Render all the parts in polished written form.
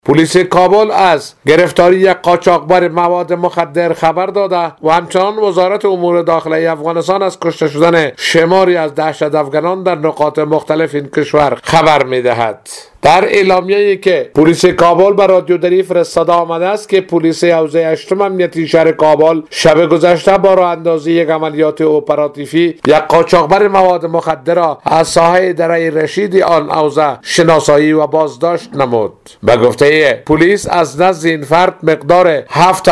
پلیس کابل از گرفتاری یک قاچاقبر مواد مخدر خبر داده و همچنان وزارت امور داخلی افغانستان از کشته شدن شماری از دهشت‌افکنان در نقاط مختلف این کشور خبر می‌دهد. در اعلامیه‌ای که پلیس کابل به رادیودری فرستاده آمده است که پلیس حوزه 8 امنیتی شهر کابل شب گذشته با راه اندازی یک عملیات اپراتیوی یک قاچاقبر مواد مخدر را از ساحه دره رشید آن حوزه شناسایی و بازداشت نمود. به گفته پلیس از نزد این فرد مقدار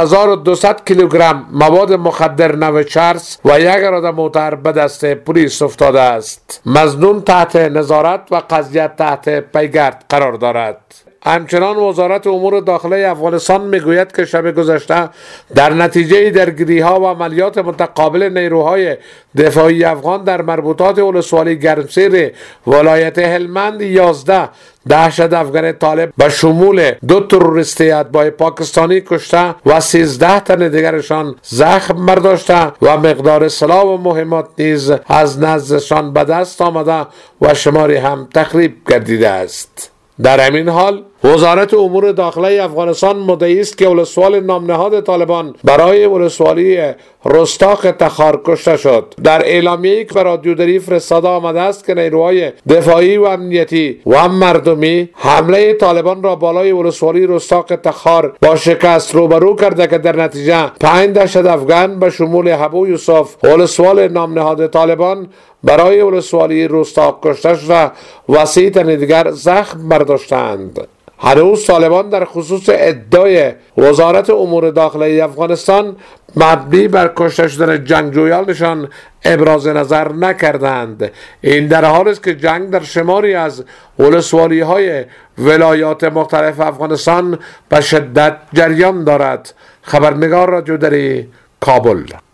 7200 کیلوگرم مواد مخدر نوع چرس و یک اراده موتر به دست پلیس افتاده است. مظنون تحت نظارت و قضیه تحت پیگرد قرار دارد. همچنان وزارت امور داخلی افغانستان میگوید که شب گذشته در نتیجه درگیری ها و عملیات متقابل نیروهای دفاعی افغان در مربوطات ولسوالی گرمسیر ولایت هلمند 11 دهشت‌افکن طالب به شمول 2 تروریست اتباع پاکستانی کشته و 13 تن دیگرشان زخم برداشته و مقدار سلاح و مهمات نیز از نزدشان به دست آمده و شماری هم تخریب گردیده است. در همین حال وزارت امور داخلی افغانستان مدعی است که ولسوال نامنهاد طالبان برای ولسوالی رستاق تخار کشته شد. در اعلامیه‌ای که به رادیودری فرستاده آمده است که نیروهای دفاعی و امنیتی و مردمی حمله طالبان را بالای ولسوالی رستاق تخار با شکست روبرو کرده که در نتیجه 5 دهشت‌افکن به شمول حبو یوسف ولسوال نامنهاد طالبان برای ولسوالی رستاق کشته شده و 30 تن دیگر زخم برداشتند. هنوز طالبان در خصوص ادعای وزارت امور داخلی افغانستان مبنی بر کشته شدن جنگجویانشان ابراز نظر نکردند. این در حالی است که جنگ در شماری از ولسوالی های ولایات مختلف افغانستان به شدت جریان دارد. خبرنگار رادیودری کابل.